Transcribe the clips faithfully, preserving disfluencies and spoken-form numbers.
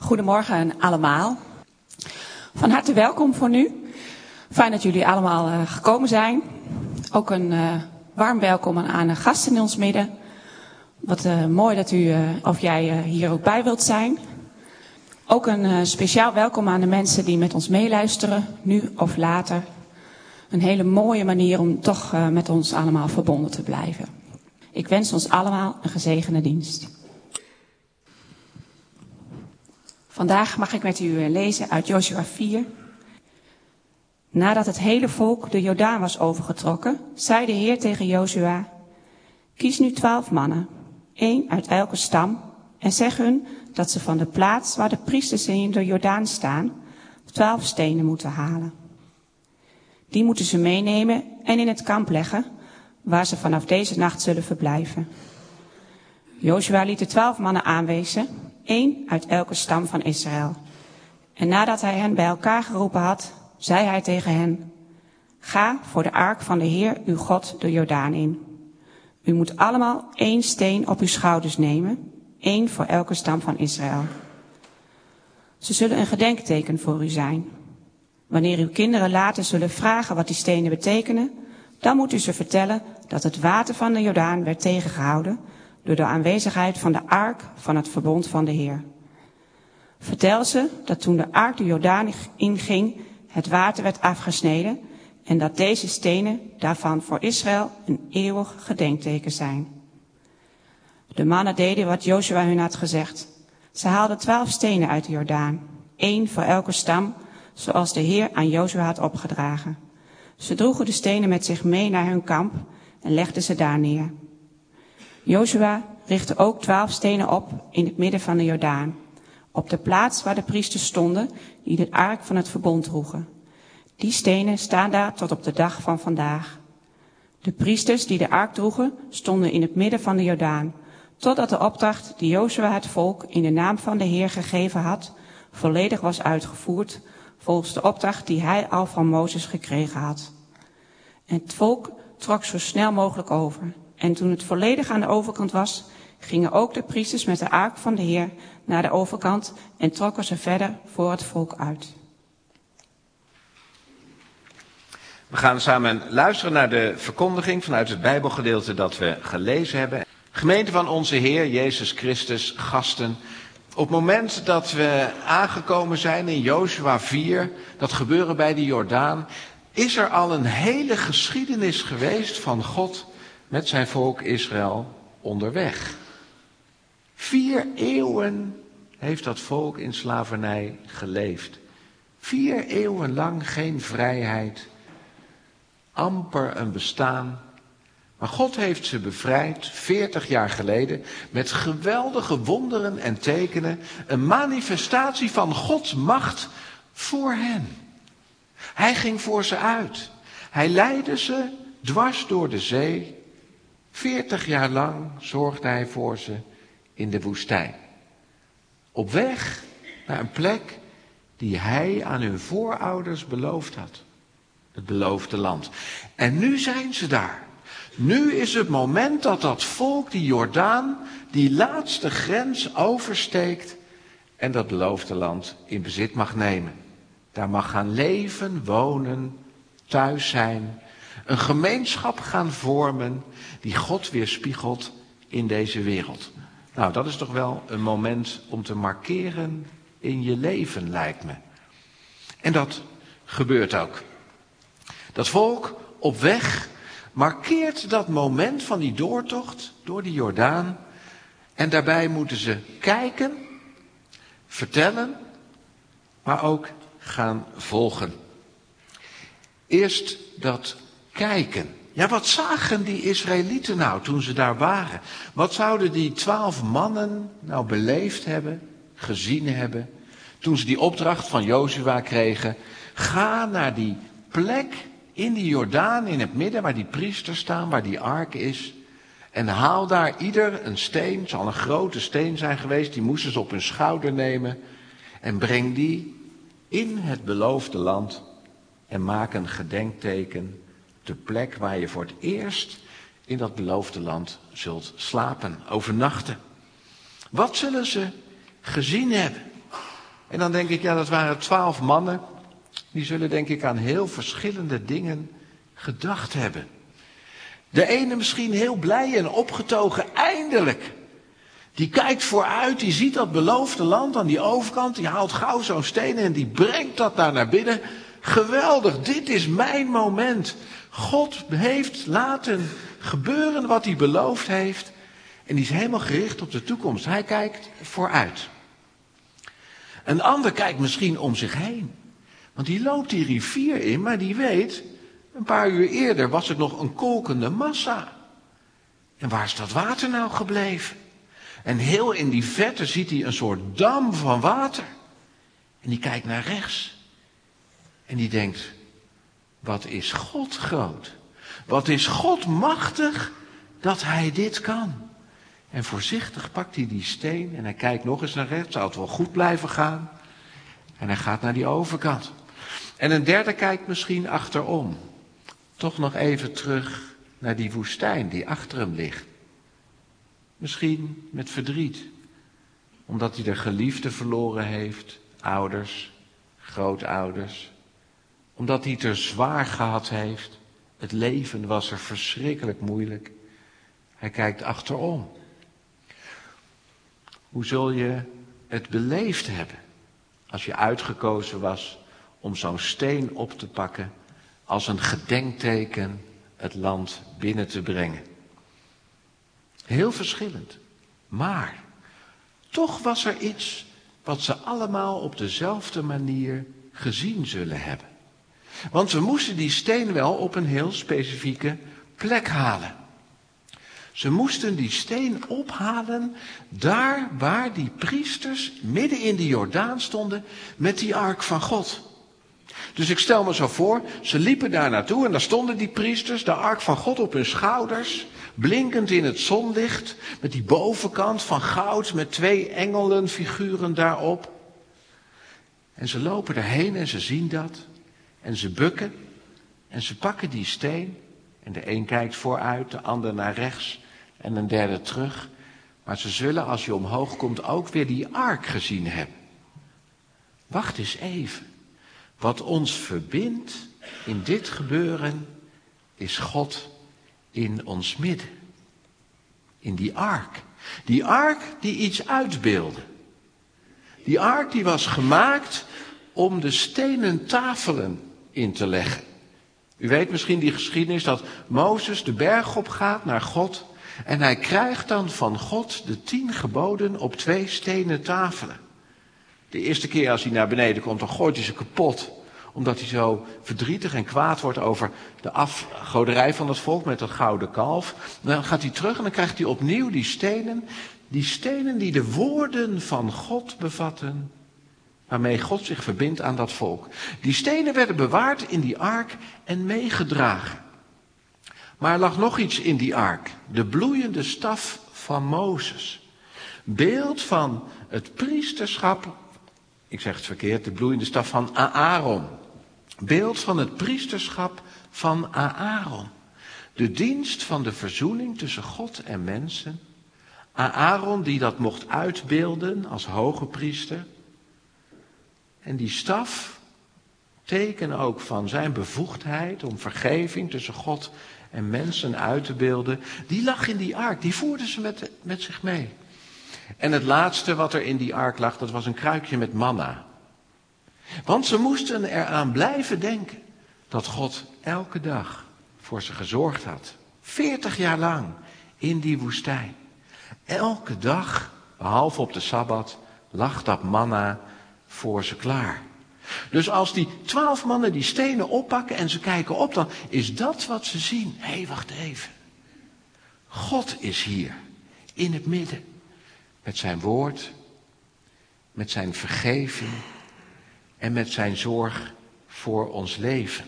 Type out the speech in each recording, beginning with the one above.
Goedemorgen allemaal. Van harte welkom voor nu. Fijn dat jullie allemaal uh, gekomen zijn. Ook een uh, warm welkom aan de gasten in ons midden. Wat uh, mooi dat u uh, of jij uh, hier ook bij wilt zijn. Ook een uh, speciaal welkom aan de mensen die met ons meeluisteren, nu of later. Een hele mooie manier om toch uh, met ons allemaal verbonden te blijven. Ik wens ons allemaal een gezegende dienst. Vandaag mag ik met u lezen uit Jozua vier. Nadat het hele volk de Jordaan was overgetrokken, zei de Heer tegen Jozua: kies nu twaalf mannen, één uit elke stam, en zeg hun dat ze van de plaats waar de priesters in de Jordaan staan, twaalf stenen moeten halen. Die moeten ze meenemen en in het kamp leggen, waar ze vanaf deze nacht zullen verblijven. Jozua liet de twaalf mannen aanwijzen, één uit elke stam van Israël. En nadat hij hen bij elkaar geroepen had, zei hij tegen hen: ga voor de ark van de Heer uw God de Jordaan in. U moet allemaal één steen op uw schouders nemen, één voor elke stam van Israël. Ze zullen een gedenkteken voor u zijn. Wanneer uw kinderen later zullen vragen wat die stenen betekenen, dan moet u ze vertellen dat het water van de Jordaan werd tegengehouden door de aanwezigheid van de ark van het verbond van de Heer. Vertel ze dat toen de ark de Jordaan inging, het water werd afgesneden en dat deze stenen daarvan voor Israël een eeuwig gedenkteken zijn. De mannen deden wat Jozua hun had gezegd. Ze haalden twaalf stenen uit de Jordaan, één voor elke stam, zoals de Heer aan Jozua had opgedragen. Ze droegen de stenen met zich mee naar hun kamp en legden ze daar neer. Jozua richtte ook twaalf stenen op in het midden van de Jordaan, op de plaats waar de priesters stonden die de ark van het verbond droegen. Die stenen staan daar tot op de dag van vandaag. De priesters die de ark droegen stonden in het midden van de Jordaan, totdat de opdracht die Jozua het volk in de naam van de Heer gegeven had, volledig was uitgevoerd, volgens de opdracht die hij al van Mozes gekregen had. En het volk trok zo snel mogelijk over. En toen het volledig aan de overkant was, gingen ook de priesters met de ark van de Heer naar de overkant en trokken ze verder voor het volk uit. We gaan samen luisteren naar de verkondiging vanuit het Bijbelgedeelte dat we gelezen hebben. Gemeente van onze Heer Jezus Christus, gasten. Op het moment dat we aangekomen zijn in Jozua vier, dat gebeuren bij de Jordaan, is er al een hele geschiedenis geweest van God met zijn volk Israël onderweg. Vier eeuwen heeft dat volk in slavernij geleefd. Vier eeuwen lang geen vrijheid, amper een bestaan. Maar God heeft ze bevrijd, veertig jaar geleden, met geweldige wonderen en tekenen. Een manifestatie van Gods macht voor hen. Hij ging voor ze uit. Hij leidde ze dwars door de zee. Veertig jaar lang zorgde hij voor ze in de woestijn. Op weg naar een plek die hij aan hun voorouders beloofd had. Het beloofde land. En nu zijn ze daar. Nu is het moment dat dat volk, die Jordaan, die laatste grens oversteekt en dat beloofde land in bezit mag nemen. Daar mag gaan leven, wonen, thuis zijn, een gemeenschap gaan vormen die God weerspiegelt in deze wereld. Nou, dat is toch wel een moment om te markeren in je leven, lijkt me. En dat gebeurt ook. Dat volk op weg markeert dat moment van die doortocht door die Jordaan. En daarbij moeten ze kijken, vertellen, maar ook gaan volgen. Eerst dat kijken. Ja, wat zagen die Israëlieten nou toen ze daar waren? Wat zouden die twaalf mannen nou beleefd hebben, gezien hebben, toen ze die opdracht van Jozua kregen? Ga naar die plek in die Jordaan in het midden waar die priesters staan, waar die ark is. En haal daar ieder een steen, het zal een grote steen zijn geweest, die moesten ze op hun schouder nemen. En breng die in het beloofde land en maak een gedenkteken. De plek waar je voor het eerst in dat beloofde land zult slapen, overnachten. Wat zullen ze gezien hebben? En dan denk ik, ja, dat waren twaalf mannen. Die zullen denk ik aan heel verschillende dingen gedacht hebben. De ene misschien heel blij en opgetogen, eindelijk. Die kijkt vooruit, die ziet dat beloofde land aan die overkant. Die haalt gauw zo'n steen en die brengt dat daar naar binnen. Geweldig, dit is mijn moment. God heeft laten gebeuren wat hij beloofd heeft. En die is helemaal gericht op de toekomst. Hij kijkt vooruit. Een ander kijkt misschien om zich heen. Want die loopt die rivier in, maar die weet, een paar uur eerder was het nog een kolkende massa. En waar is dat water nou gebleven? En heel in die verte ziet hij een soort dam van water. En die kijkt naar rechts. En die denkt, wat is God groot? Wat is God machtig dat hij dit kan? En voorzichtig pakt hij die steen en hij kijkt nog eens naar rechts. Zou het wel goed blijven gaan? En hij gaat naar die overkant. En een derde kijkt misschien achterom. Toch nog even terug naar die woestijn die achter hem ligt. Misschien met verdriet. Omdat hij de geliefden verloren heeft. Ouders, grootouders. Omdat hij het er zwaar gehad heeft. Het leven was er verschrikkelijk moeilijk. Hij kijkt achterom. Hoe zul je het beleefd hebben als je uitgekozen was om zo'n steen op te pakken als een gedenkteken het land binnen te brengen? Heel verschillend. Maar toch was er iets wat ze allemaal op dezelfde manier gezien zullen hebben. Want we moesten die steen wel op een heel specifieke plek halen. Ze moesten die steen ophalen daar waar die priesters midden in de Jordaan stonden met die ark van God. Dus ik stel me zo voor, ze liepen daar naartoe en daar stonden die priesters, de ark van God op hun schouders, blinkend in het zonlicht, met die bovenkant van goud met twee engelenfiguren daarop. En ze lopen erheen en ze zien dat en ze bukken en ze pakken die steen. En de een kijkt vooruit, de ander naar rechts en een derde terug. Maar ze zullen, als je omhoog komt, ook weer die ark gezien hebben. Wacht eens even. Wat ons verbindt in dit gebeuren is God in ons midden. In die ark. Die ark die iets uitbeeldde. Die ark die was gemaakt om de stenen tafelen in te leggen. U weet misschien die geschiedenis dat Mozes de berg op gaat naar God. En hij krijgt dan van God de tien geboden op twee stenen tafelen. De eerste keer als hij naar beneden komt, dan gooit hij ze kapot. Omdat hij zo verdrietig en kwaad wordt over de afgoderij van het volk met dat gouden kalf. Dan gaat hij terug en dan krijgt hij opnieuw die stenen. Die stenen die de woorden van God bevatten. Waarmee God zich verbindt aan dat volk. Die stenen werden bewaard in die ark en meegedragen. Maar er lag nog iets in die ark. De bloeiende staf van Mozes. Beeld van het priesterschap. Ik zeg het verkeerd. De bloeiende staf van Aaron. Beeld van het priesterschap van Aaron. De dienst van de verzoening tussen God en mensen. Aaron die dat mocht uitbeelden als hoge priester. En die staf, teken ook van zijn bevoegdheid om vergeving tussen God en mensen uit te beelden, die lag in die ark, die voerden ze met, met zich mee. En het laatste wat er in die ark lag, dat was een kruikje met manna. Want ze moesten eraan blijven denken dat God elke dag voor ze gezorgd had. Veertig jaar lang in die woestijn. Elke dag, behalve op de Sabbat, lag dat manna voor ze klaar. Dus als die twaalf mannen die stenen oppakken en ze kijken op, dan is dat wat ze zien. Hé, hey, wacht even. God is hier, in het midden. Met zijn woord, met zijn vergeving en met zijn zorg voor ons leven.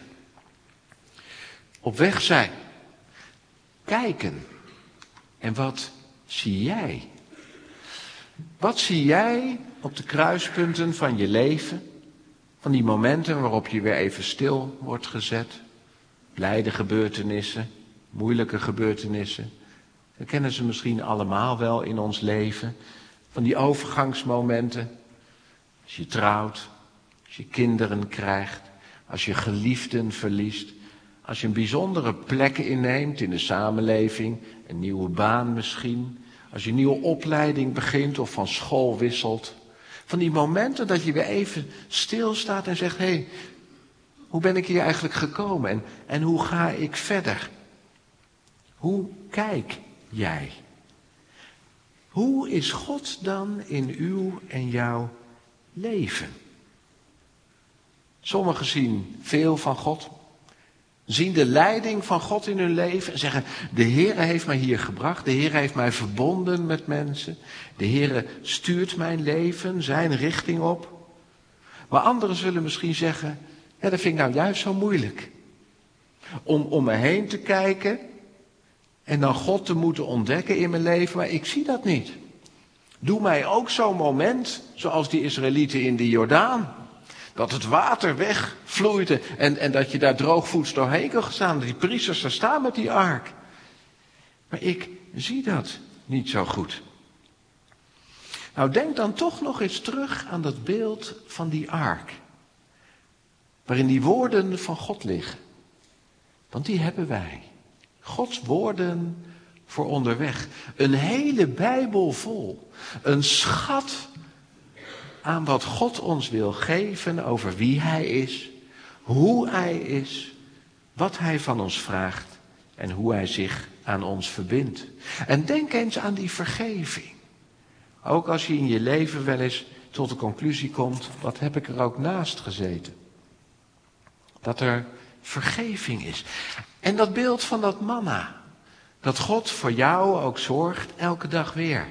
Op weg zijn, kijken. En wat zie jij? Wat zie jij op de kruispunten van je leven? Van die momenten waarop je weer even stil wordt gezet. Blijde gebeurtenissen, moeilijke gebeurtenissen. We kennen ze misschien allemaal wel in ons leven. Van die overgangsmomenten. Als je trouwt, als je kinderen krijgt, als je geliefden verliest, als je een bijzondere plek inneemt in de samenleving, een nieuwe baan misschien, als je een nieuwe opleiding begint of van school wisselt. Van die momenten dat je weer even stilstaat en zegt, hé, hey, hoe ben ik hier eigenlijk gekomen en, en hoe ga ik verder? Hoe kijk jij? Hoe is God dan in uw en jouw leven? Sommigen zien veel van God, zien de leiding van God in hun leven en zeggen, de Heere heeft mij hier gebracht, de Heere heeft mij verbonden met mensen, de Heere stuurt mijn leven, zijn richting op. Maar anderen zullen misschien zeggen, ja, dat vind ik nou juist zo moeilijk. Om om me heen te kijken en dan God te moeten ontdekken in mijn leven, maar ik zie dat niet. Doe mij ook zo'n moment, zoals die Israëlieten in de Jordaan. Dat het water wegvloeit en, en dat je daar droogvoets doorheen kan staan. Die priesters daar staan met die ark. Maar ik zie dat niet zo goed. Nou, denk dan toch nog eens terug aan dat beeld van die ark. Waarin die woorden van God liggen. Want die hebben wij. Gods woorden voor onderweg. Een hele Bijbel vol. Een schat aan wat God ons wil geven over wie Hij is, hoe Hij is, wat Hij van ons vraagt en hoe Hij zich aan ons verbindt. En denk eens aan die vergeving. Ook als je in je leven wel eens tot de conclusie komt, wat heb ik er ook naast gezeten? Dat er vergeving is. En dat beeld van dat manna, dat God voor jou ook zorgt elke dag weer.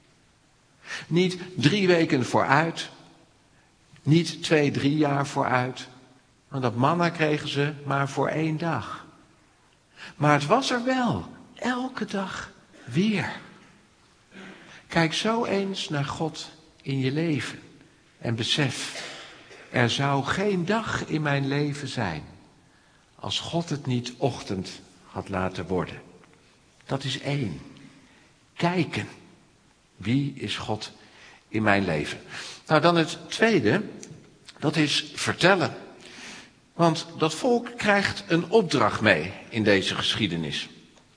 Niet drie weken vooruit, niet twee, drie jaar vooruit. Want dat manna kregen ze maar voor één dag. Maar het was er wel, elke dag weer. Kijk zo eens naar God in je leven en besef, er zou geen dag in mijn leven zijn als God het niet ochtend had laten worden. Dat is één. Kijken. Wie is God in mijn leven? Nou, dan het tweede, dat is vertellen. Want dat volk krijgt een opdracht mee in deze geschiedenis.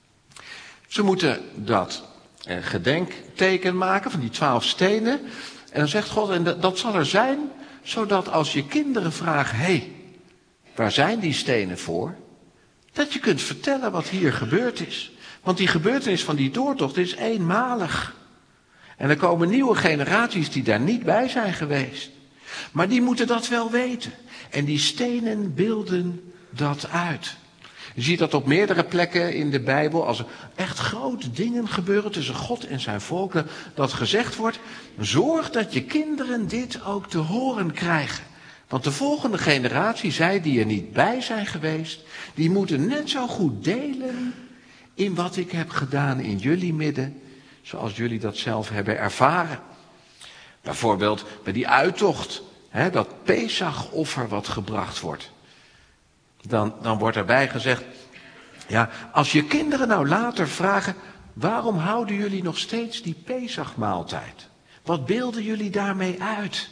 Ze moeten dat eh, gedenkteken maken van die twaalf stenen. En dan zegt God, en dat, dat zal er zijn, zodat als je kinderen vragen, hé, hey, waar zijn die stenen voor? Dat je kunt vertellen wat hier gebeurd is. Want die gebeurtenis van die doortocht is eenmalig. En er komen nieuwe generaties die daar niet bij zijn geweest. Maar die moeten dat wel weten. En die stenen beelden dat uit. Je ziet dat op meerdere plekken in de Bijbel, als er echt grote dingen gebeuren tussen God en zijn volk, dat gezegd wordt, zorg dat je kinderen dit ook te horen krijgen. Want de volgende generatie, zij die er niet bij zijn geweest, die moeten net zo goed delen in wat ik heb gedaan in jullie midden, zoals jullie dat zelf hebben ervaren. Bijvoorbeeld bij die uittocht, hè, dat Pesachoffer wat gebracht wordt. Dan, dan wordt erbij gezegd, ja, als je kinderen nou later vragen, waarom houden jullie nog steeds die Pesachmaaltijd? Wat beelden jullie daarmee uit?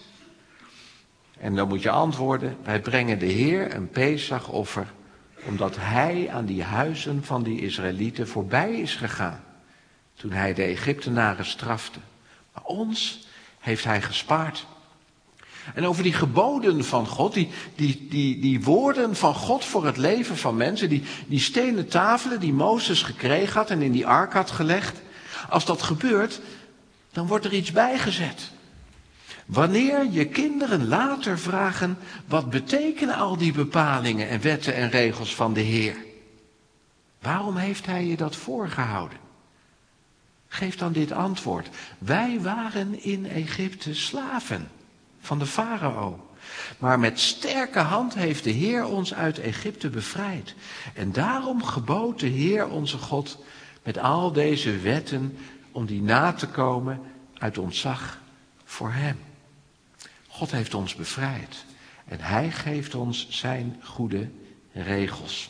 En dan moet je antwoorden, wij brengen de Heer een Pesachoffer, omdat Hij aan die huizen van die Israëlieten voorbij is gegaan. Toen Hij de Egyptenaren strafte. Maar ons heeft Hij gespaard. En over die geboden van God, die, die, die, die woorden van God voor het leven van mensen, die, die stenen tafelen die Mozes gekregen had en in die ark had gelegd. Als dat gebeurt, dan wordt er iets bijgezet. Wanneer je kinderen later vragen, wat betekenen al die bepalingen en wetten en regels van de Heer? Waarom heeft Hij je dat voorgehouden? Geef dan dit antwoord. Wij waren in Egypte slaven van de farao. Maar met sterke hand heeft de Heer ons uit Egypte bevrijd. En daarom gebood de Heer onze God met al deze wetten om die na te komen uit ontzag voor Hem. God heeft ons bevrijd. En Hij geeft ons zijn goede regels.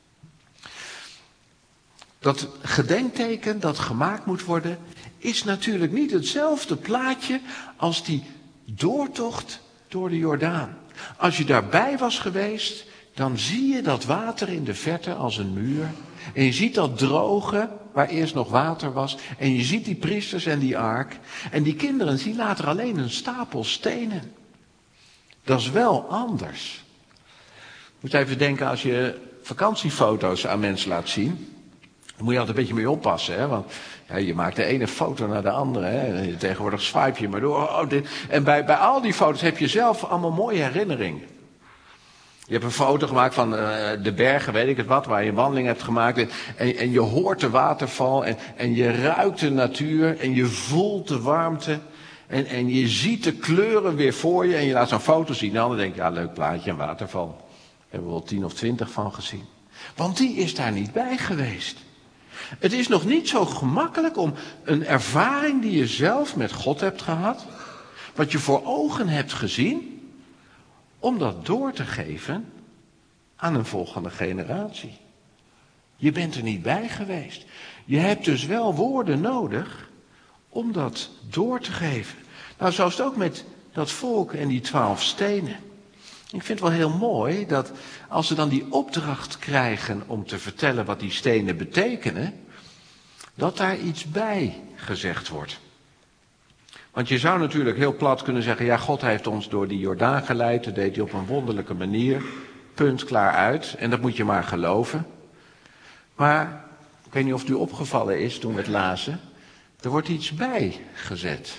Dat gedenkteken dat gemaakt moet worden, is natuurlijk niet hetzelfde plaatje als die doortocht door de Jordaan. Als je daarbij was geweest, dan zie je dat water in de verte als een muur. En je ziet dat droge, waar eerst nog water was. En je ziet die priesters en die ark. En die kinderen zien later alleen een stapel stenen. Dat is wel anders. Je moet even denken, als je vakantiefoto's aan mensen laat zien. Dan moet je altijd een beetje mee oppassen, hè? Want ja, je maakt de ene foto naar de andere. Hè? Tegenwoordig swipe je maar door. Oh, dit. En bij, bij al die foto's heb je zelf allemaal mooie herinneringen. Je hebt een foto gemaakt van uh, de bergen, weet ik het wat, waar je een wandeling hebt gemaakt. En, en je hoort de waterval en, en je ruikt de natuur en je voelt de warmte. En, en je ziet de kleuren weer voor je en je laat zo'n foto zien. En dan denk je, ja, leuk plaatje, een waterval. Daar hebben we wel tien of twintig van gezien. Want die is daar niet bij geweest. Het is nog niet zo gemakkelijk om een ervaring die je zelf met God hebt gehad, wat je voor ogen hebt gezien, om dat door te geven aan een volgende generatie. Je bent er niet bij geweest. Je hebt dus wel woorden nodig om dat door te geven. Nou, zo is het ook met dat volk en die twaalf stenen. Ik vind het wel heel mooi dat als ze dan die opdracht krijgen om te vertellen wat die stenen betekenen, dat daar iets bij gezegd wordt. Want je zou natuurlijk heel plat kunnen zeggen, ja, God heeft ons door die Jordaan geleid, dat deed hij op een wonderlijke manier, punt, klaar uit, en dat moet je maar geloven. Maar, ik weet niet of het u opgevallen is toen we het lazen, er wordt iets bij gezet.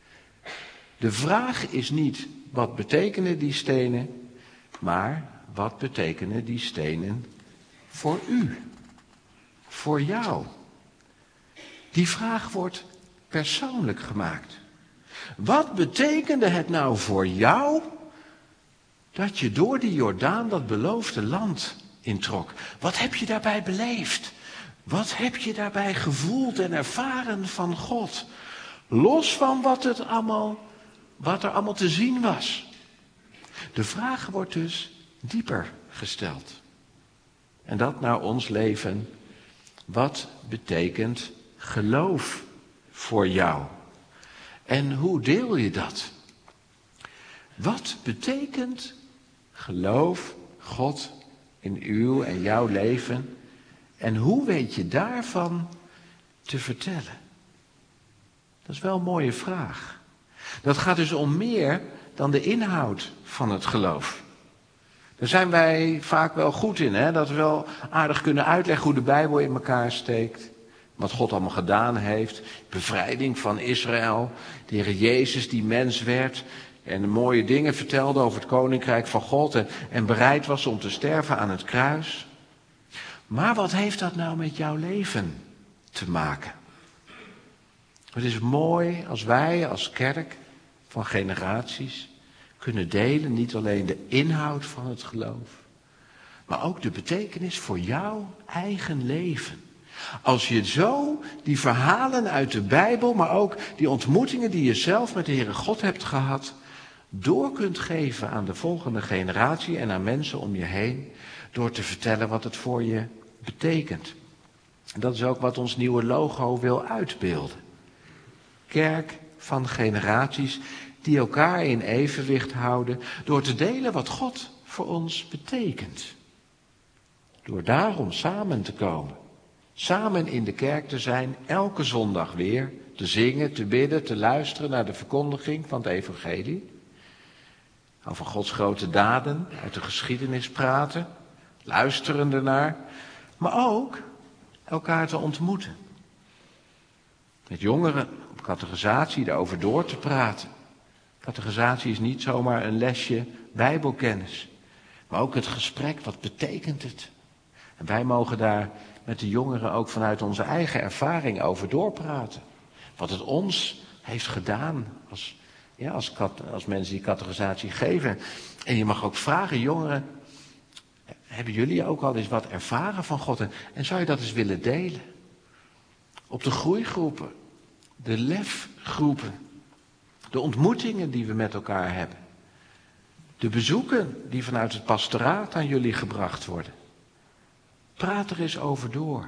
De vraag is niet, wat betekenen die stenen, maar wat betekenen die stenen voor u, voor jou? Die vraag wordt persoonlijk gemaakt. Wat betekende het nou voor jou dat je door die Jordaan dat beloofde land introk? Wat heb je daarbij beleefd? Wat heb je daarbij gevoeld en ervaren van God? Los van wat, het allemaal, wat er allemaal te zien was. De vraag wordt dus dieper gesteld. En dat naar ons leven. Wat betekent geloof voor jou? En hoe deel je dat? Wat betekent geloof, God, in uw en jouw leven? En hoe weet je daarvan te vertellen? Dat is wel een mooie vraag. Dat gaat dus om meer dan de inhoud van het geloof. Daar zijn wij vaak wel goed in, hè? Dat we wel aardig kunnen uitleggen hoe de Bijbel in elkaar steekt. Wat God allemaal gedaan heeft. Bevrijding van Israël. De Heer Jezus die mens werd. En mooie dingen vertelde over het koninkrijk van God. En, en bereid was om te sterven aan het kruis. Maar wat heeft dat nou met jouw leven te maken? Het is mooi als wij als kerk van generaties kunnen delen. Niet alleen de inhoud van het geloof. Maar ook de betekenis voor jouw eigen leven. Als je zo die verhalen uit de Bijbel, maar ook die ontmoetingen die je zelf met de Heere God hebt gehad, door kunt geven aan de volgende generatie en aan mensen om je heen, door te vertellen wat het voor je betekent. En dat is ook wat ons nieuwe logo wil uitbeelden. Kerk van generaties die elkaar in evenwicht houden, door te delen wat God voor ons betekent. Door daarom samen te komen. Samen in de kerk te zijn, elke zondag weer, te zingen, te bidden, te luisteren naar de verkondiging van het evangelie. Over Gods grote daden, uit de geschiedenis praten, luisteren ernaar. Maar ook elkaar te ontmoeten. Met jongeren op catechisatie erover door te praten. Catechisatie is niet zomaar een lesje bijbelkennis. Maar ook het gesprek, wat betekent het? En wij mogen daar met de jongeren ook vanuit onze eigen ervaring over doorpraten. Wat het ons heeft gedaan als, ja, als, als mensen die catechisatie geven. En je mag ook vragen, jongeren, hebben jullie ook al eens wat ervaren van God? En, en zou je dat eens willen delen? Op de groeigroepen, de lefgroepen, de ontmoetingen die we met elkaar hebben. De bezoeken die vanuit het pastoraat aan jullie gebracht worden. Praat er eens over door.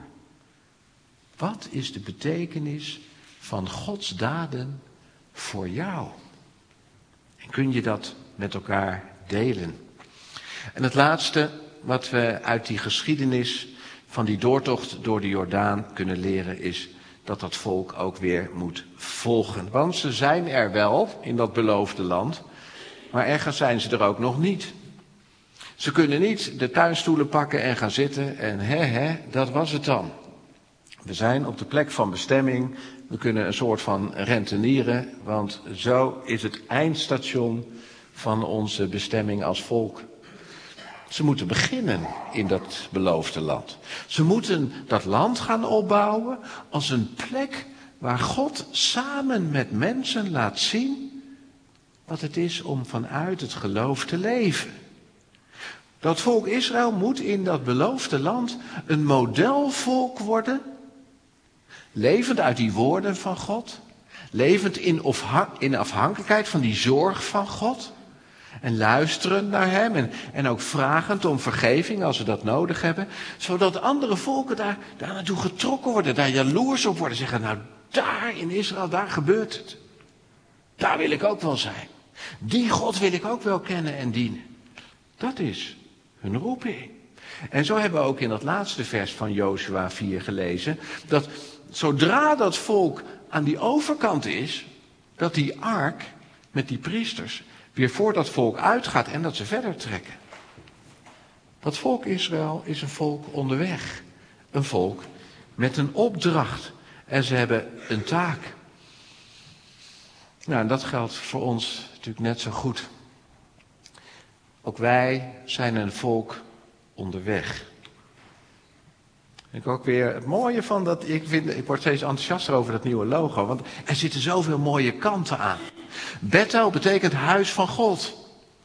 Wat is de betekenis van Gods daden voor jou? En kun je dat met elkaar delen? En het laatste wat we uit die geschiedenis van die doortocht door de Jordaan kunnen leren is dat dat volk ook weer moet volgen. Want ze zijn er wel in dat beloofde land, maar ergens zijn ze er ook nog niet. Ze kunnen niet de tuinstoelen pakken en gaan zitten en hè hè, dat was het dan. We zijn op de plek van bestemming, we kunnen een soort van rentenieren, want zo is het eindstation van onze bestemming als volk. Ze moeten beginnen in dat beloofde land. Ze moeten dat land gaan opbouwen als een plek waar God samen met mensen laat zien wat het is om vanuit het geloof te leven. Dat volk Israël moet in dat beloofde land een modelvolk worden, levend uit die woorden van God, levend in, in afhankelijkheid van die zorg van God. En luisterend naar hem en, en ook vragend om vergeving als ze dat nodig hebben. Zodat andere volken daar, daar naartoe getrokken worden, daar jaloers op worden. Zeggen, nou daar in Israël, daar gebeurt het. Daar wil ik ook wel zijn. Die God wil ik ook wel kennen en dienen. Dat is hun roeping. En zo hebben we ook in dat laatste vers van Jozua vier gelezen. Dat zodra dat volk aan die overkant is, dat die ark met die priesters weer voor dat volk uitgaat en dat ze verder trekken. Dat volk Israël is een volk onderweg. Een volk met een opdracht. En ze hebben een taak. Nou, en dat geldt voor ons natuurlijk net zo goed. Ook wij zijn een volk onderweg. Ik ook weer het mooie van dat, ik, vind, ik word steeds enthousiaster over dat nieuwe logo, want er zitten zoveel mooie kanten aan. Bethel betekent huis van God.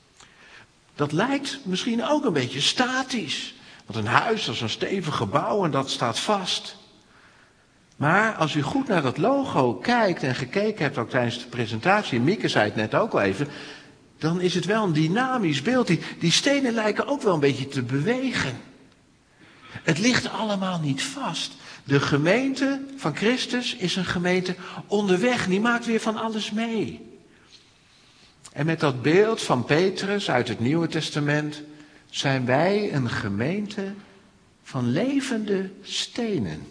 Dat lijkt misschien ook een beetje statisch. Want een huis, dat is een stevig gebouw en dat staat vast. Maar als u goed naar dat logo kijkt en gekeken hebt ook tijdens de presentatie, en Mieke zei het net ook al even, dan is het wel een dynamisch beeld. Die, die stenen lijken ook wel een beetje te bewegen. Het ligt allemaal niet vast. De gemeente van Christus is een gemeente onderweg. Die maakt weer van alles mee. En met dat beeld van Petrus uit het Nieuwe Testament zijn wij een gemeente van levende stenen.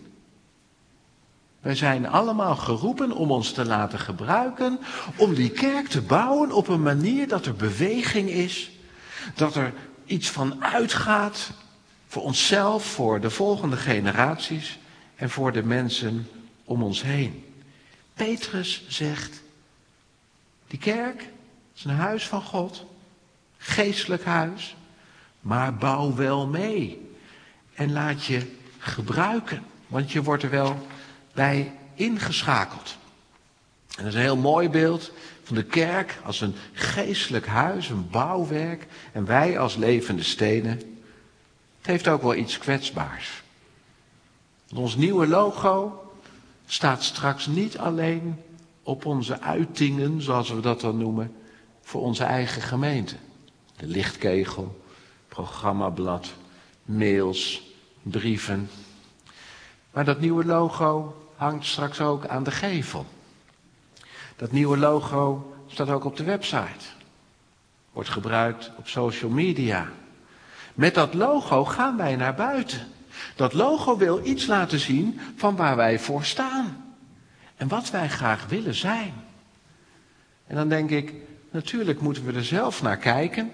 Wij zijn allemaal geroepen om ons te laten gebruiken, om die kerk te bouwen op een manier dat er beweging is, dat er iets van uitgaat voor onszelf, voor de volgende generaties en voor de mensen om ons heen. Petrus zegt, die kerk is een huis van God, geestelijk huis, maar bouw wel mee en laat je gebruiken, want je wordt er wel bij ingeschakeld. En dat is een heel mooi beeld van de kerk als een geestelijk huis, een bouwwerk en wij als levende stenen. Het heeft ook wel iets kwetsbaars. Ons nieuwe logo staat straks niet alleen op onze uitingen, zoals we dat dan noemen, voor onze eigen gemeente. De lichtkegel, programmablad, mails, brieven. Maar dat nieuwe logo hangt straks ook aan de gevel. Dat nieuwe logo staat ook op de website. Wordt gebruikt op social media. Met dat logo gaan wij naar buiten. Dat logo wil iets laten zien van waar wij voor staan. En wat wij graag willen zijn. En dan denk ik, natuurlijk moeten we er zelf naar kijken.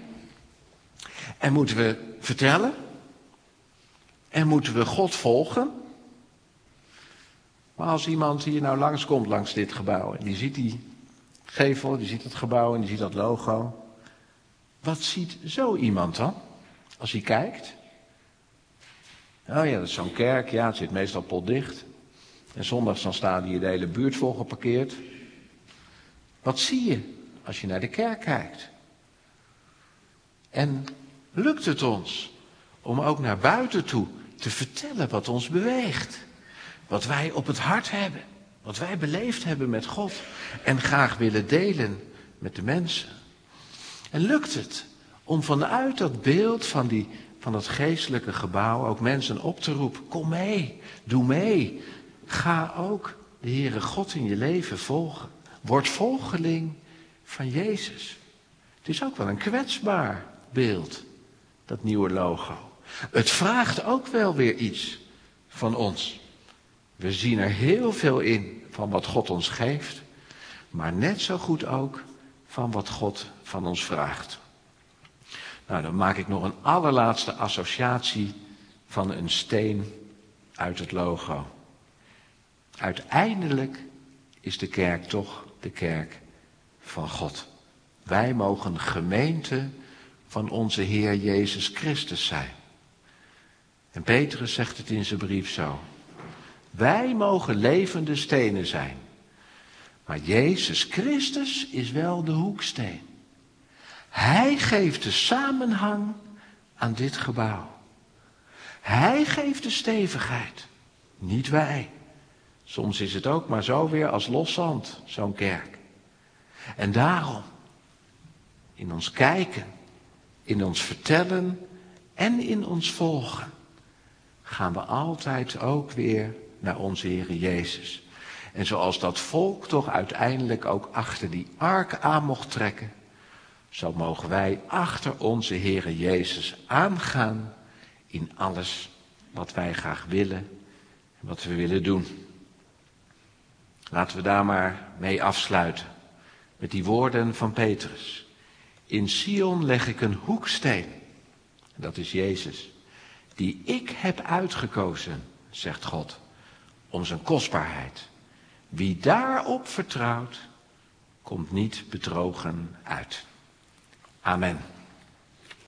En moeten we vertellen. En moeten we God volgen. Maar als iemand hier nou langskomt langs dit gebouw en die ziet die gevel, die ziet het gebouw en die ziet dat logo. Wat ziet zo iemand dan? Als hij kijkt. Oh ja, dat is zo'n kerk, ja, het zit meestal potdicht. En zondags dan staan hier de hele buurt vol geparkeerd. Wat zie je als je naar de kerk kijkt? En lukt het ons om ook naar buiten toe te vertellen wat ons beweegt? Wat wij op het hart hebben. Wat wij beleefd hebben met God. En graag willen delen met de mensen. En lukt het om vanuit dat beeld van, die, van dat geestelijke gebouw ook mensen op te roepen. Kom mee, doe mee. Ga ook de Heere God in je leven volgen. Word volgeling van Jezus. Het is ook wel een kwetsbaar beeld, dat nieuwe logo. Het vraagt ook wel weer iets van ons. We zien er heel veel in van wat God ons geeft, maar net zo goed ook van wat God van ons vraagt. Nou, dan maak ik nog een allerlaatste associatie van een steen uit het logo. Uiteindelijk is de kerk toch de kerk van God. Wij mogen gemeente van onze Heer Jezus Christus zijn. En Petrus zegt het in zijn brief zo. Wij mogen levende stenen zijn. Maar Jezus Christus is wel de hoeksteen. Hij geeft de samenhang aan dit gebouw. Hij geeft de stevigheid, niet wij. Soms is het ook maar zo weer als los zand, zo'n kerk. En daarom, in ons kijken, in ons vertellen en in ons volgen, gaan we altijd ook weer naar onze Heere Jezus. En zoals dat volk toch uiteindelijk ook achter die ark aan mocht trekken, zo mogen wij achter onze Heere Jezus aangaan in alles wat wij graag willen en wat we willen doen. Laten we daar maar mee afsluiten met die woorden van Petrus. In Sion leg ik een hoeksteen, dat is Jezus, die ik heb uitgekozen, zegt God, om zijn kostbaarheid. Wie daarop vertrouwt, komt niet bedrogen uit. Amen.